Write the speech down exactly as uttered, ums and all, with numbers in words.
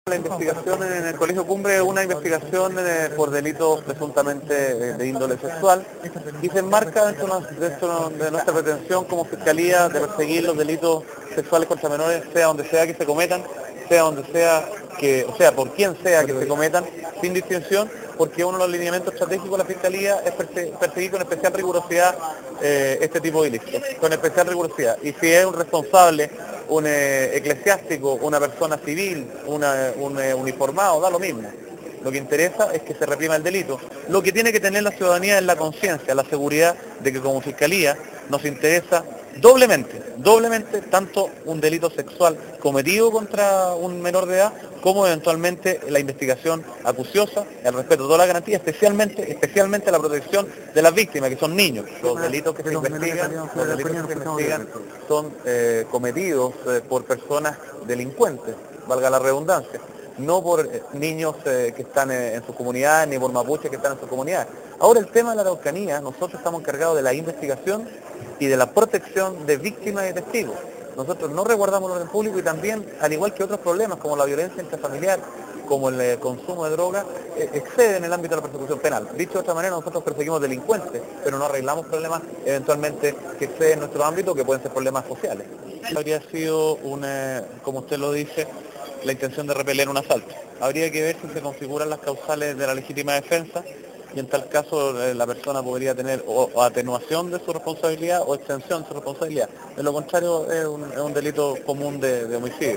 La investigación en el Colegio Cumbre es una investigación eh, por delitos presuntamente de, de índole sexual y se enmarca dentro, dentro de nuestra pretensión como Fiscalía de perseguir los delitos sexuales contra menores, sea donde sea que se cometan, sea donde sea que, o sea, por quien sea que se cometan, sin distinción, porque uno de los lineamientos estratégicos de la Fiscalía es perseguir con especial rigurosidad eh, este tipo de delitos, con especial rigurosidad. Y si es un responsable, un eh, eclesiástico, una persona civil, una, un eh, uniformado, da lo mismo. Lo que interesa es que se reprima el delito. Lo que tiene que tener la ciudadanía es la conciencia, la seguridad de que como Fiscalía nos interesa doblemente, doblemente, tanto un delito sexual cometido contra un menor de edad, como eventualmente la investigación acuciosa, el respeto de todas las garantías, especialmente, especialmente la protección de las víctimas, que son niños. Los delitos que se investigan, los delitos que se investigan son eh, cometidos eh, por personas delincuentes, valga la redundancia, no por eh, niños eh, que están eh, en sus comunidades, ni por mapuches que están en sus comunidades. Ahora el tema de la Araucanía, nosotros estamos encargados de la investigación y de la protección de víctimas y testigos. Nosotros no resguardamos el orden público y también, al igual que otros problemas como la violencia intrafamiliar, como el eh, consumo de drogas, eh, excede en el ámbito de la persecución penal. Dicho de otra manera, nosotros perseguimos delincuentes, pero no arreglamos problemas eventualmente que exceden en nuestro ámbito, que pueden ser problemas sociales. Habría sido, una, como usted lo dice, la intención de repeler un asalto. Habría que ver si se configuran las causales de la legítima defensa y en tal caso eh, la persona podría tener o, o atenuación de su responsabilidad o extensión de su responsabilidad. De lo contrario es un, es un delito común de, de homicidio.